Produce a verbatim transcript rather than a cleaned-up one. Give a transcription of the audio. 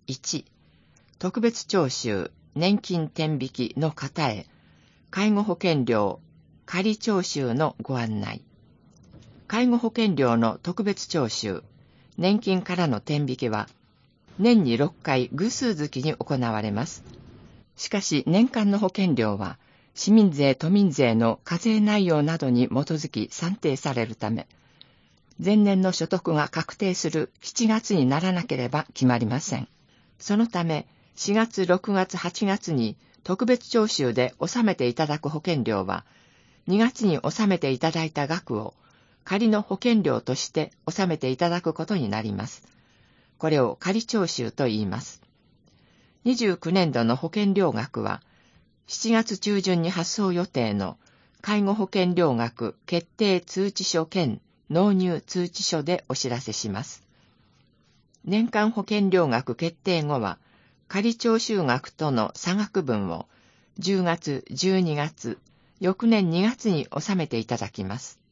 いち、特別徴収、年金天引きの方へ、介護保険料、仮徴収のご案内。介護保険料の特別徴収、年金からの天引きは、年にろっかい偶数月に行われます。しかし年間の保険料は、市民税・都民税の課税内容などに基づき算定されるため、前年の所得が確定するしちがつにならなければ決まりません。そのため、しがつ、ろくがつ、はちがつに特別徴収で納めていただく保険料は、にがつに納めていただいた額を仮の保険料として納めていただくことになります。これを仮徴収と言います。にじゅうきゅうねんどの保険料額は、しちがつ中旬に発送予定の介護保険料額決定通知書兼納入通知書でお知らせします。年間保険料額決定後は、仮徴収額との差額分をじゅうがつ、じゅうにがつ、翌年にがつに納めていただきます。